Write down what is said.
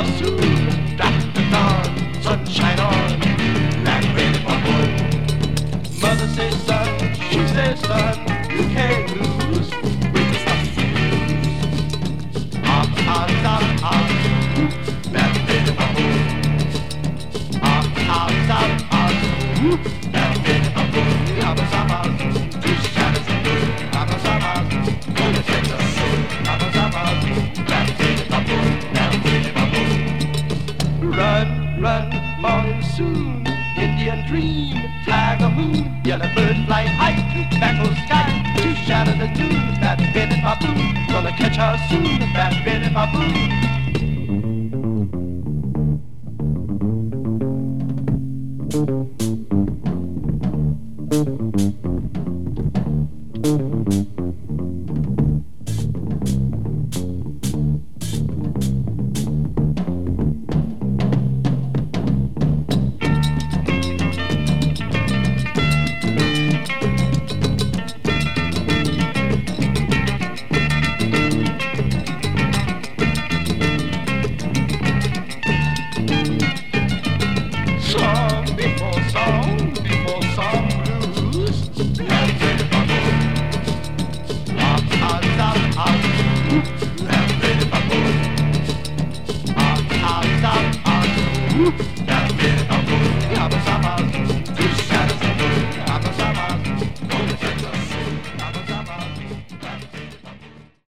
her soon. Drop the dawn, sunshine on, that red bubble. Mother says, son, she says, son, you can't lose with the stuff you use. Arms, that red bubble. Arms, that red bubble. Two shadows of blue. Gonna take the soul. That red bubble, that red bubble. Run, run, monsoon, Indian dream, tiger moon, yellow bird fly high, tobacco sky, two shadows of noon, that Betty Baboon, gonna catch her soon, that Betty Baboon. Song before song blues. That's it, bubble. Up,